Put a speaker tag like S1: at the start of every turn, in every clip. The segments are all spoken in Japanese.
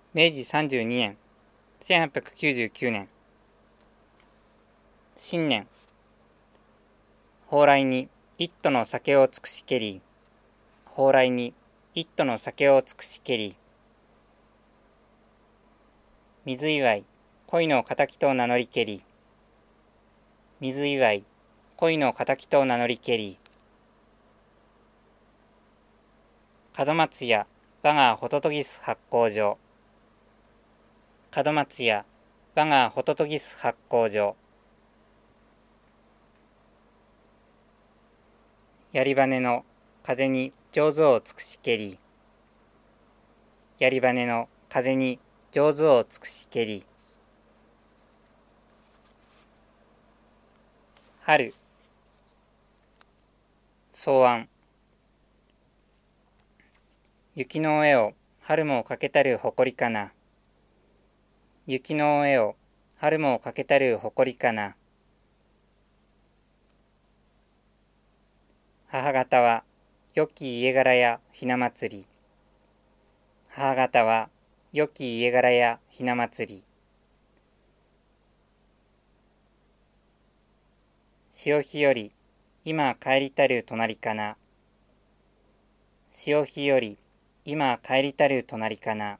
S1: 明治32年、1899年。新年。蓬莱に一斗の酒を尽くしけり、蓬莱に一斗の酒を尽くしけり。水祝い、恋の敵と名乗りけり。水祝い、恋の敵と名乗りけり。門松屋、我がホトトギス発酵所。門松屋、我がホトトギス発酵所。槍羽の風に上手を尽くしけり。槍羽の風に上手を尽くしけり。春。草案。雪の上を春もかけたる誇りかな。雪の上を春もかけたる誇りかな。母方は良き家柄やひな祭り。母方は良き家柄やひな祭り。潮日より今帰りたる隣かな。潮日より今帰りたる隣かな。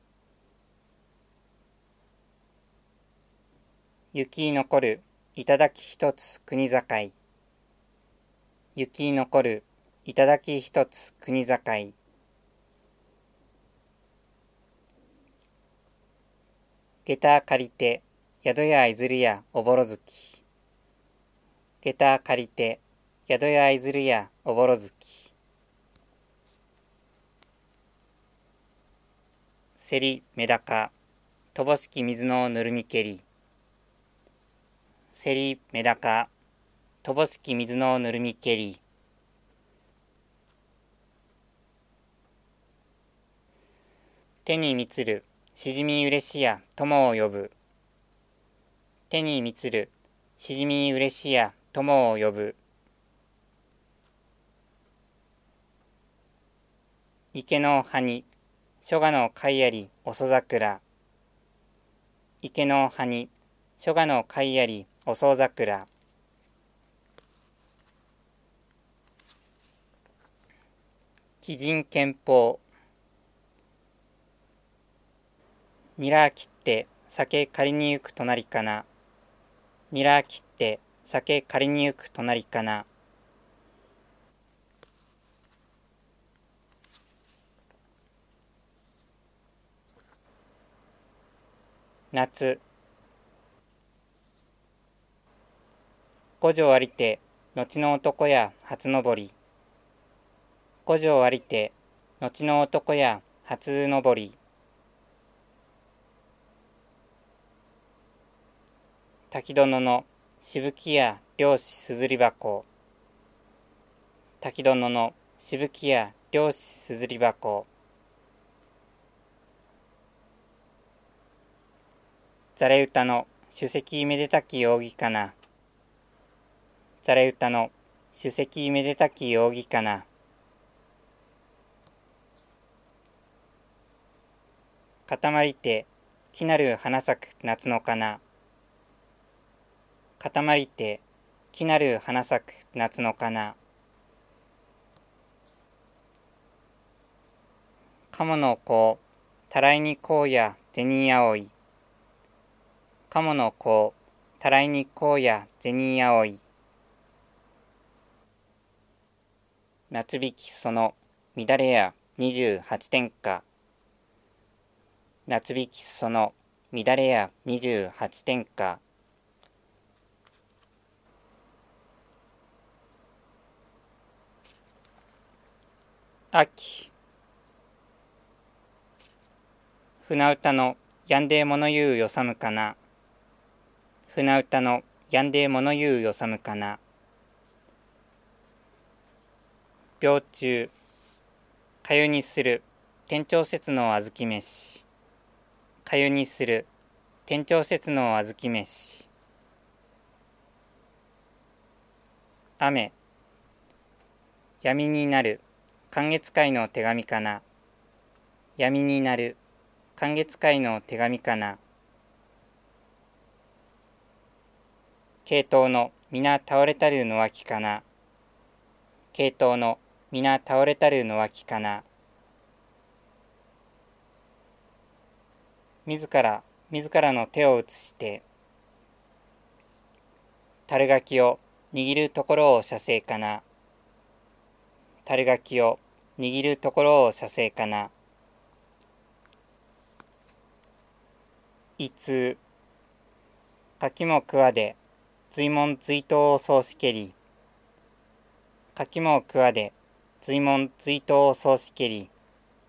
S1: 雪残る頂一つ国境。雪残る頂一つ国境。下駄借りて宿屋いずるやおぼろ月。下駄借りて宿屋いずるやおぼろ月。せりめだか乏しき水のぬるみけり。せりめだか乏しき水のぬるみけり。手にみつるしじみうれしや友を呼ぶ。手にみつるしじみうれしや友を呼ぶ。池の葉に初夏の貝ありおそ桜。池の葉に初夏の貝ありおそ桜。奇人憲法。にら切って酒借りに行く隣かな。にら切って酒借りに行く隣かな。夏。五条ありて後の男や初登り。五条ありて後の男や初登り。滝殿のしぶきや漁師すずり箱。滝殿のしぶきや漁師すずり箱。ざれ歌の首席めでたき扇かな。ざれ歌の首席めでたき扇かな。固まりて木なる花咲く夏のかな。固まりて木なる花咲く夏のかな。鴨の子たらいにこうや銭葵。鴨の子たらいにこうや銭葵。夏引きその乱れや28点か。夏引きその乱れや28点か。秋。船歌のやんでもの言うよさむかな。船歌のやんでもの言うよさむかな。病中。かゆにする天長節のあずき飯。かゆにする天長節のあずき飯。雨。闇になる寒月会の手紙かな。闇になる寒月会の手紙かな。系統の皆倒れたるの脇かな。系統の皆倒れたるの脇かな。自らの手を移して樽垣を握るところを写生かな。樽垣を握るところを写生かな。いつ柿も桑で随文随答をそうしけり。柿も桑で随文随答をそうしけり。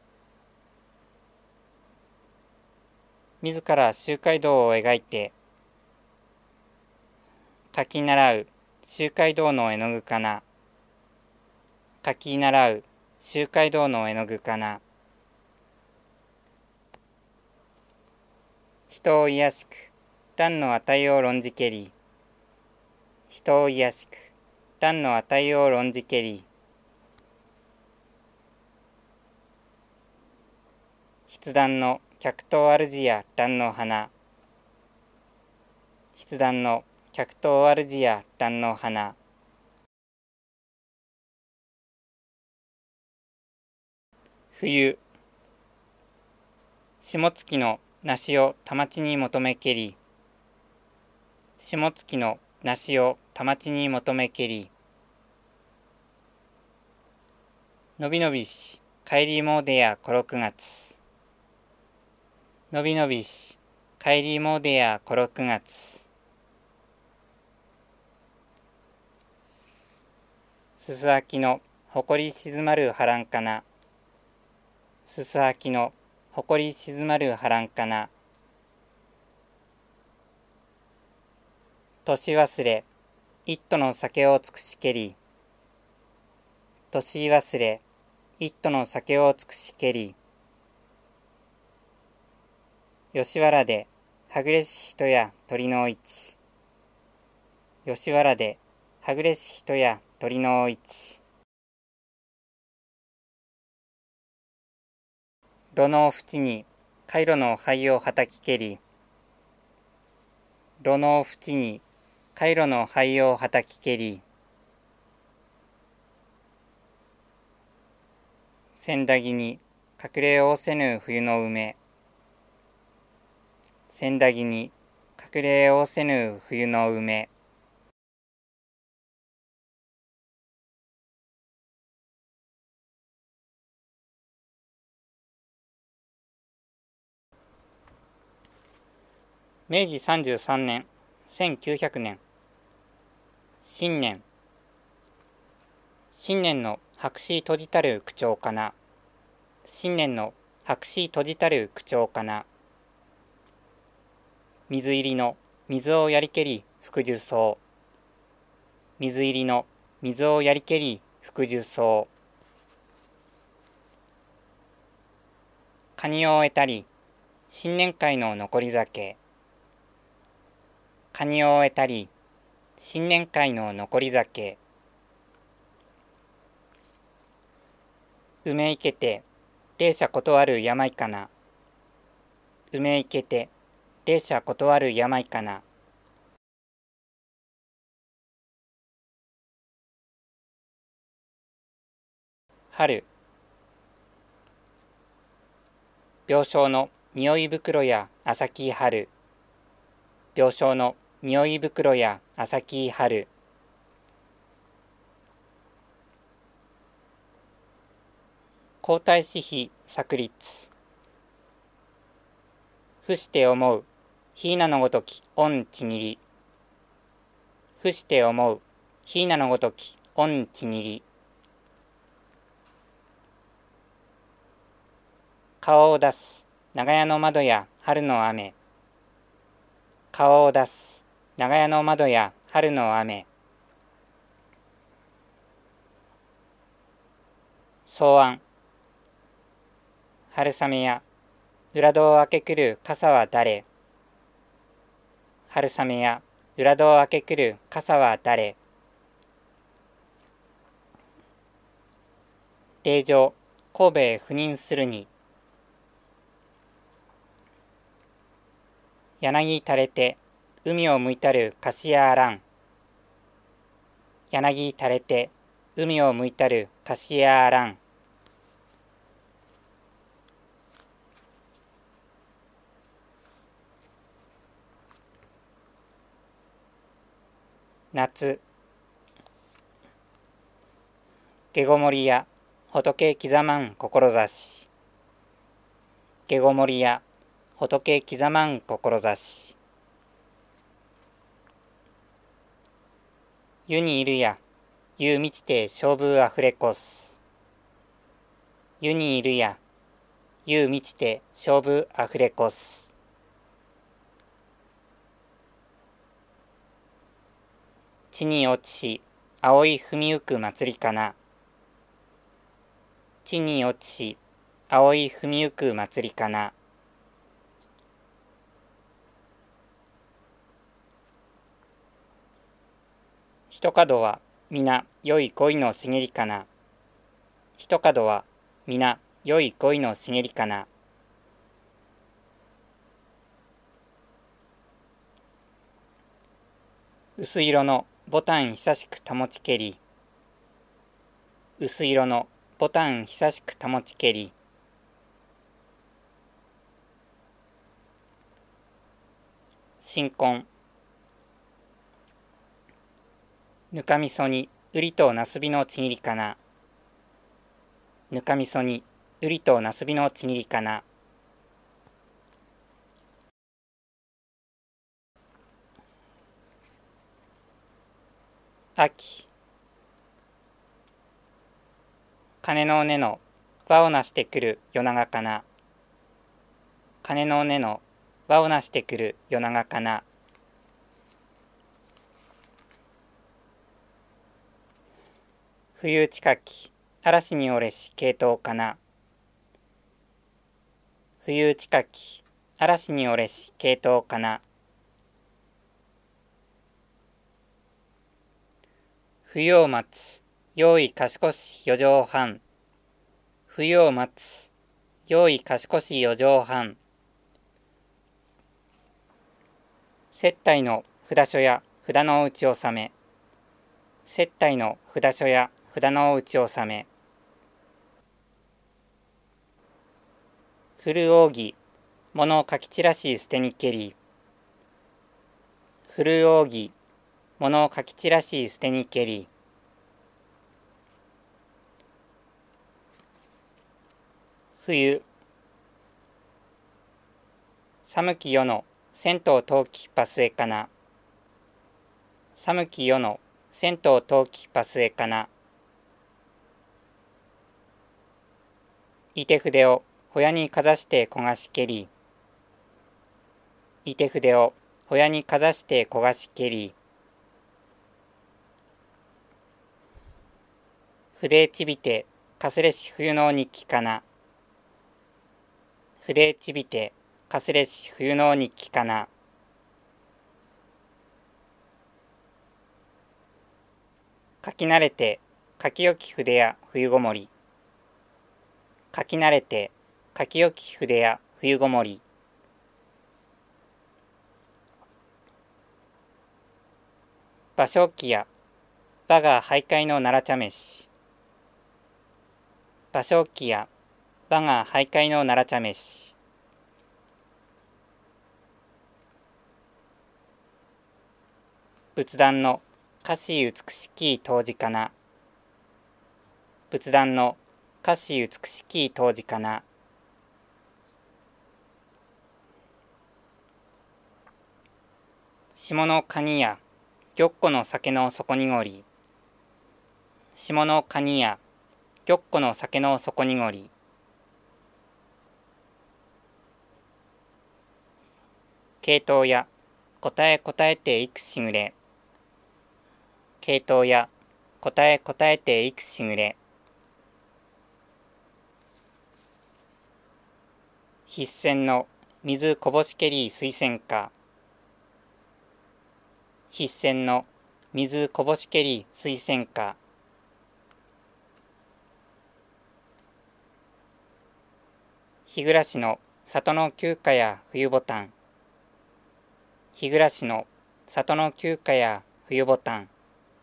S1: 自ら周街道を描いて書き習う周街道の絵の具かな。書き習う周街道の絵の具かな。人を卑しく乱の値を論じけり。人を卑しく乱の値を論じけり。筆談の客頭主や乱の花。筆談の客頭主や乱の花。冬下月の梨を田町に求めけり。下月の梨を田町に求めけり。のびのびし帰りもうでやこ6月。のびのびし帰りもうでやこ6月。すすあきの誇り静まる波乱かな。すすあきの誇り静まる波乱かな。年忘れ一斗の酒を尽くしけり。年忘れ一斗の酒を尽くしけり。吉原ではぐれし人や鳥の市。吉原ではぐれし人や鳥の市。炉の縁に回路の灰をはたきけり。炉の縁に回路の灰をはたきけり。千駄木に隠れおおせぬ冬の梅。千駄木に隠れおおせぬ冬の梅。明治33年1900年新年。新年の白紙閉じたる口調かな。新年の白紙閉じたる口調かな。水入りの水をやりけり福寿草。水入りの水をやりけり福寿草。カニを得たり新年会の残り酒。カニを得たり新年会の残り酒。梅池て霊者断る病かな。梅池て霊者断る病かな。春病床の匂い袋や朝木春。病床の匂い袋や朝木春。皇太子妃炸裂。伏して思うひいなのごとき御ちにり。伏して思うひいなのごとき御ちにり。顔を出す長屋の窓や春の雨。顔を出す長屋の窓や春の雨。草案春雨や裏戸を開けくる傘は誰。春雨や裏戸を開けくる傘は誰。令状神戸へ赴任するに。 柳垂れて海を向いたるカシヤーラン。柳垂れて海を向いたるカシヤーラン。夏。下ごもりや仏刻まん志。下ごもりや仏刻まん志。湯にいるや湯満ちて勝負あふれこす。湯にいるや湯満ちて勝負あふれこす。地に落ちし葵踏みゆく祭りかな。地に落ちし葵踏みゆく祭りかな。一角は皆良い恋の茂りかな。一角は皆良い恋の茂りかな。薄色のボタン久しく保ちけり。薄色のボタン久しく保ちけり。新婚。ぬかみそにうりとなすびのちぎりかな。ぬかみそにうりとなすびのちぎりかな。秋。鐘の音の輪をなしてくる夜長かな。鐘の音の輪をなしてくる夜長かな。冬近き嵐におれし系統かな。冬近き嵐におれし系統かな。冬を待つ用意賢し四畳半。冬を待つ用意賢し四畳半。接待の札所や札の内納め。接待の札所や札の内納め。古扇物をかき散らし捨てにけり。古扇物をかき散らし捨てにけり。冬。寒き夜の銭湯陶器パスエかな。寒き夜の銭湯陶器パスエかな。いて筆をほやにかざして焦がしけり。いて筆をほやにかざして焦がしけり。筆ちびてかすれし冬の日記かな。筆ちびてかすれし冬の日記かな。書き慣れて書き置き筆や冬ごもり。書き慣れて書き置き筆や冬ごもり。芭蕉記や馬が徘徊の奈良茶飯。芭蕉記や馬が徘徊の奈良茶飯。仏壇の歌詞美しき当時かな。仏壇の歌詞美しき当時かな。下の蟹や玉子の酒の底にごり。下の蟹や玉子の酒の底にごり。系統や答え答えていくしぐれ。系統や答え答えていくしぐれ。筆箋の水こぼしけり水仙花。筆箋の水こぼしけり水仙花。日暮らしの里の休暇や冬ボタン。 日暮らしの里の旧家や冬ぼたん。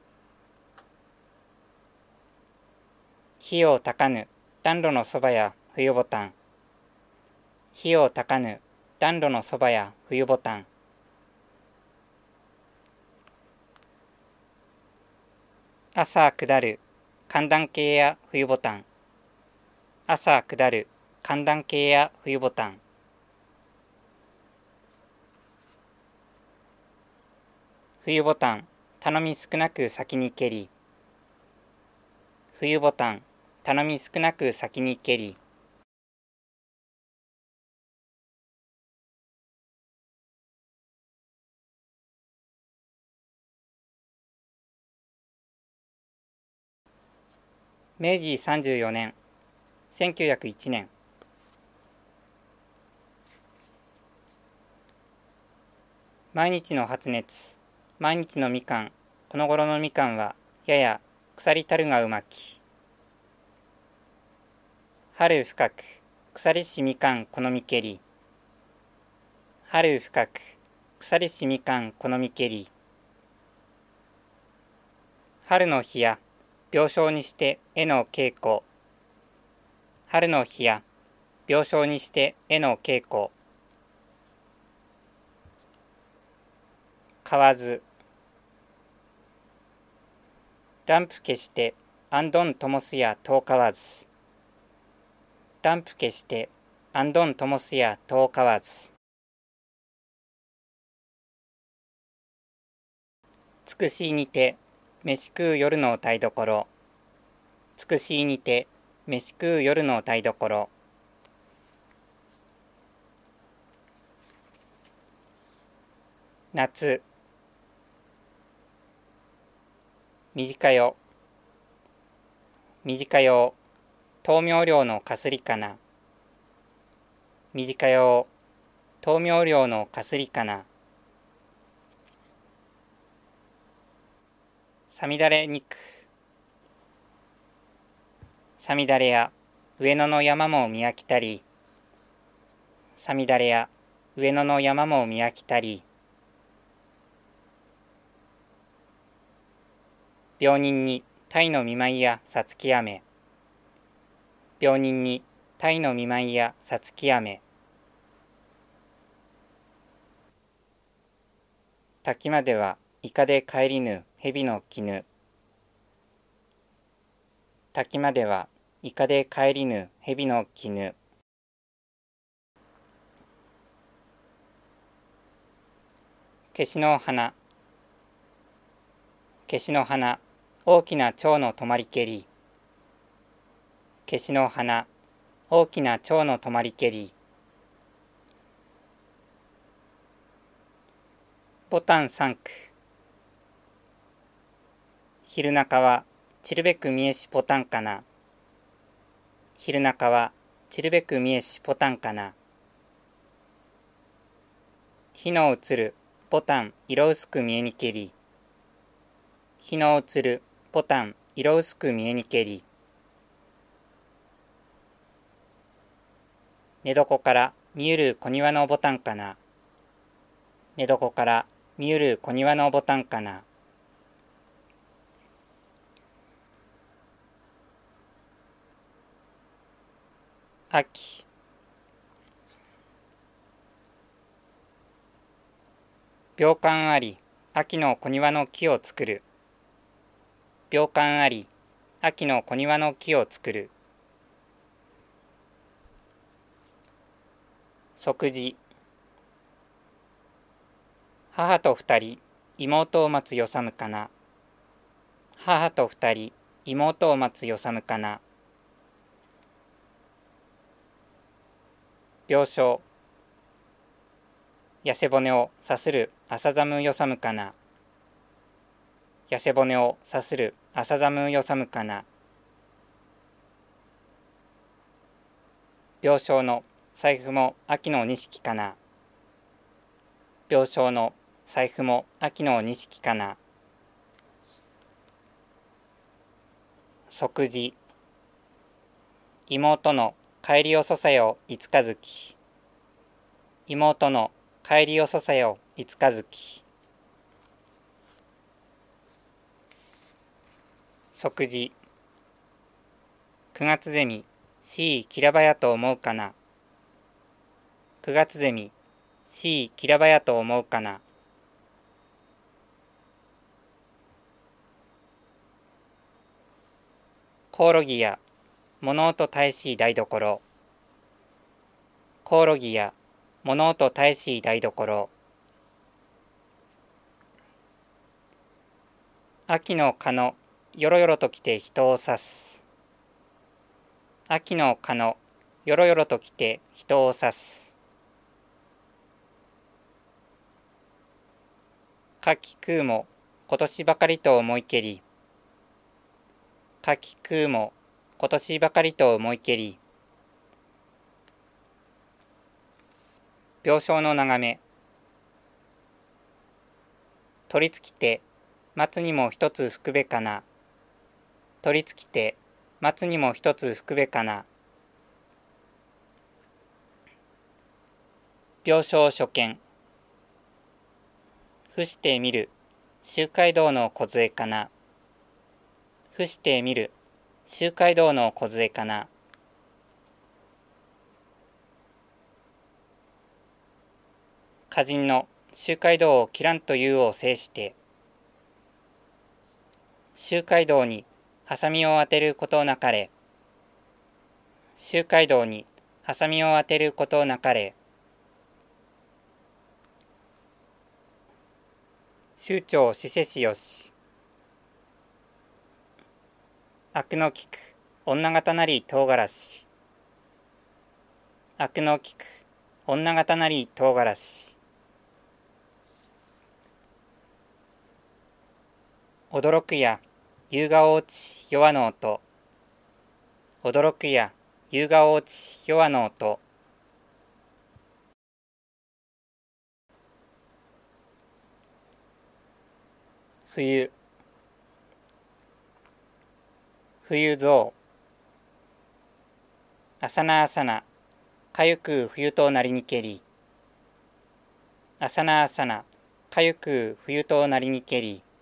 S1: 火をたかぬ暖炉のそばや冬ぼたん。火をたかぬ暖炉のそばや冬ぼたん。朝下る寒暖計や冬ぼたん。朝下る寒暖計や冬ぼたん。冬ぼたん頼み少なく先に蹴り。冬ぼたん頼み少なく先に蹴り。明治34年1901年。毎日の発熱、毎日のみかん。この頃のみかんはやや腐りたるがうまき。春深く腐りしみかん好みけり。春深く腐りしみかん好みけり。春の日や病床にして絵の稽古。春の日や病床にして絵の稽古。買わず。ランプ消してあんどんともすや遠かわず。ランプ消してあんどんともすや遠かわず。つくしにて飯食う夜の台所。つくしにて飯食う夜の台所。夏。短よ。短よ。豆苗量のかすりかな。短よ。豆苗量のかすりかな。さみだれ肉。さみだれや上野の山も見飽きたり。さみだれや上野の山も見飽きたり。病人に鯛の見舞いやさつき雨。病人に鯛の見舞いやさつき雨。滝まではいかで帰りぬ蛇の絹。滝まではいかで帰りぬ蛇の絹。ケシの花。ケシの花、大きな蝶の止まりけり。ケシの花、大きな蝶の止まりけり。ボタン3区。昼中は散るべく見えしボタンかな。昼中は散るべく見えしボタンかな。日の映るボタン色薄く見えにけり。日の映るボタン色薄く見えにけり。寝床から見ゆる小庭のボタンかな。寝床から見ゆる小庭のボタンかな。秋。病館あり、秋の小庭の木を作る。病館あり、秋の小庭の木を作る。即時。母と二人、妹を待つよさむかな。母と二人、妹を待つよさむかな。病床。やせ骨をさする朝寒よさむかな。やせ骨をさする朝寒よさむかな。病床の財布も秋の錦かな。病床の財布も秋の錦かな。即時。妹の帰り遅さよいつかずき。妹の帰り遅さよ五日月。即時。九月ゼミ、C キラバヤと思うかな。九月ゼミ、C キラバヤと思うかな。コオロギや物音大しい台所。コオロギや物音大しい台所。秋の蚊のよろよろと来て人を刺す。秋の蚊のよろよろと来て人を刺す。夏季空も今年ばかりと思いけり。夏季空も今年ばかりと思いけり。病床の眺め。取り付きて松にも一つ吹くべかな。取り付きて松にも一つ吹くべかな。病床所見。伏してみる周街道の梢かな。伏してみる周街道の梢かな。歌人の周街道を切らんというを制して。周街道にハサミを当てることなかれ。周街道にハサミを当てることなかれ。州長しせしよし。悪のきく女方なり唐辛子。悪のきく女方なり唐辛子。驚くや夕が落ち弱の音。驚くや夕が落ち弱の音。冬。冬ぞう。朝な朝なかゆく冬となりにけり。朝な朝なかゆく冬となりにけり。